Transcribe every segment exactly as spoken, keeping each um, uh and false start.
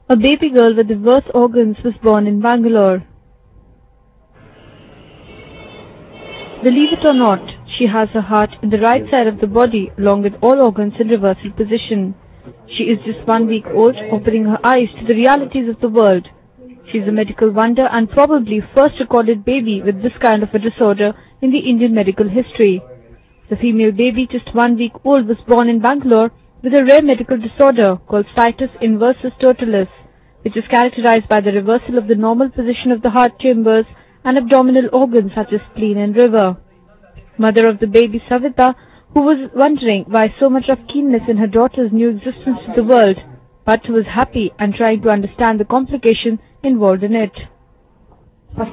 A baby girl with diverse organs was born in Bangalore. Believe it or not, she has her heart in the right side of the body along with all organs in reversal position. She is just one week old, opening her eyes to the realities of the world. She is a medical wonder and probably first recorded baby with this kind of a disorder in the Indian medical history. The female baby, just one week old, was born in Bangalore with a rare medical disorder called situs inversus totalis, which is characterized by the reversal of the normal position of the heart chambers and abdominal organs such as spleen and liver. Mother of the baby, Savita, who was wondering why so much of keenness in her daughter's new existence to the world, but was happy and trying to understand the complication involved in it. I'm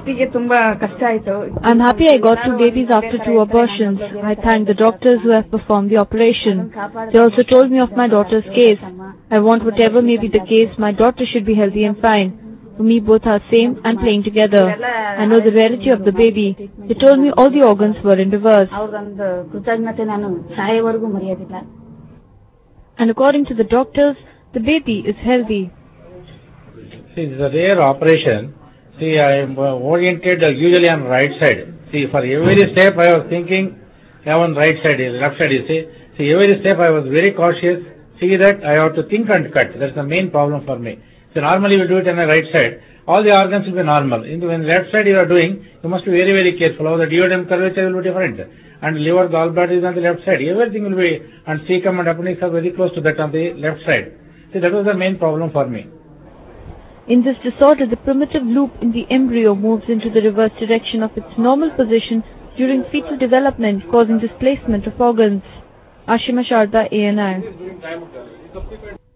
happy I got two babies after two abortions. I thank the doctors who have performed the operation. They also told me of my daughter's case. I want whatever may be the case, my daughter should be healthy and fine. For me, both are same and playing together. I know the rarity of the baby. They told me all the organs were in reverse. And according to the doctors, the baby is healthy. See, this is a rare operation. See, I am oriented usually on right side. See, for every step I was thinking, I on right side, left side, you see. See, every step I was very cautious. See that I have to think and cut. That's the main problem for me. So normally we do it on the right side. All the organs will be normal. In the when left side you are doing, you must be very, very careful. How the duodenum curvature will be different. And liver, gallbladder is on the left side. Everything will be, and cecum and appendix are very close to that on the left side. See, that was the main problem for me. In this disorder, the primitive loop in the embryo moves into the reverse direction of its normal position during fetal development, causing displacement of organs. Ashima Sharda, A N I.